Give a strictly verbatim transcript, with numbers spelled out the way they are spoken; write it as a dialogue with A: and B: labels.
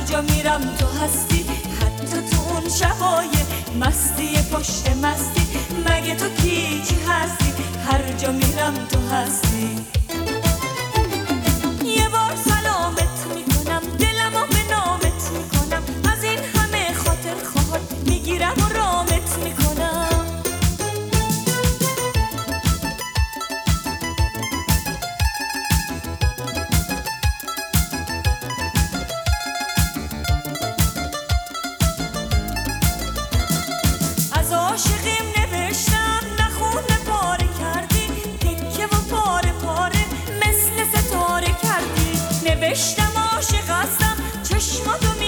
A: جا میرم تو هستی، حتی تو اون شبای مستی پشت مستی. مگه تو کی چی هستی؟ هر جا میرم تو هستی. یه بار سلامت میکنم، دلمو به نامت میکنم، از این همه خاطر خواهد میگیرم و رامت میکنم. از عاشقیم نوشتم نخونه پاره کردی، تکه و پاره پاره مثل ستاره کردی. نوشتم عاشق هستم چشماتو